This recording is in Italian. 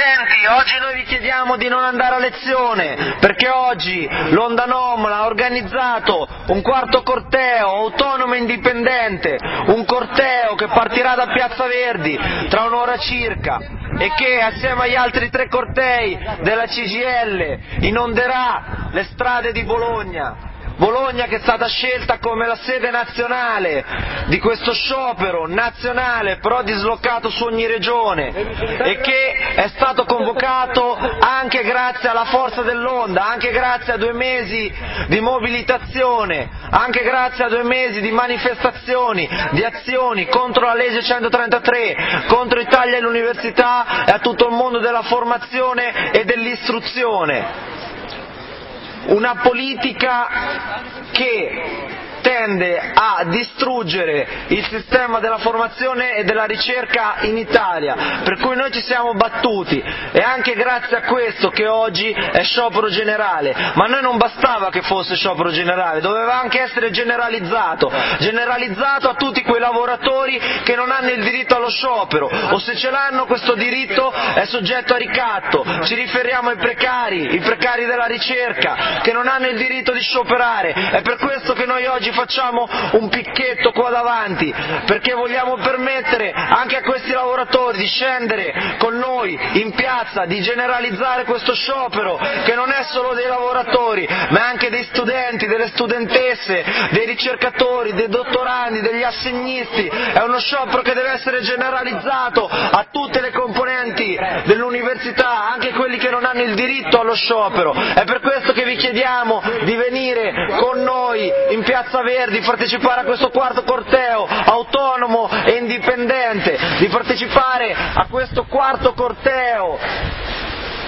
Studenti, oggi noi vi chiediamo di non andare a lezione, perché oggi l'Onda Nom ha organizzato un quarto corteo autonomo e indipendente, un corteo che partirà da Piazza Verdi tra un'ora circa e che assieme agli altri 3 cortei della CGIL inonderà le strade di Bologna. Bologna che è stata scelta come la sede nazionale di questo sciopero nazionale però dislocato su ogni regione e che è stato convocato anche grazie alla forza dell'Onda, anche grazie a 2 mesi di mobilitazione, anche grazie a 2 mesi di manifestazioni, di azioni contro la legge 133, contro i tagli all'università e a tutto il mondo della formazione e dell'istruzione. Una politica che tende a distruggere il sistema della formazione e della ricerca in Italia, per cui noi ci siamo battuti, è anche grazie a questo che oggi è sciopero generale, ma a noi non bastava che fosse sciopero generale, doveva anche essere generalizzato a tutti quei lavoratori che non hanno il diritto allo sciopero, o se ce l'hanno questo diritto è soggetto a ricatto. Ci riferiamo ai precari della ricerca che non hanno il diritto di scioperare. È per questo che noi oggi facciamo un picchetto qua davanti, perché vogliamo permettere anche a questi lavoratori di scendere con noi in piazza, di generalizzare questo sciopero che non è solo dei lavoratori ma anche dei studenti, delle studentesse, dei ricercatori, dei dottorandi, degli assegnisti. È uno sciopero che deve essere generalizzato a tutte le componenti dell'università, anche quelli che non hanno il diritto allo sciopero. È per questo che vi chiediamo di venire con noi in Piazza Verdi, partecipare a questo quarto corteo autonomo e indipendente, di partecipare a questo quarto corteo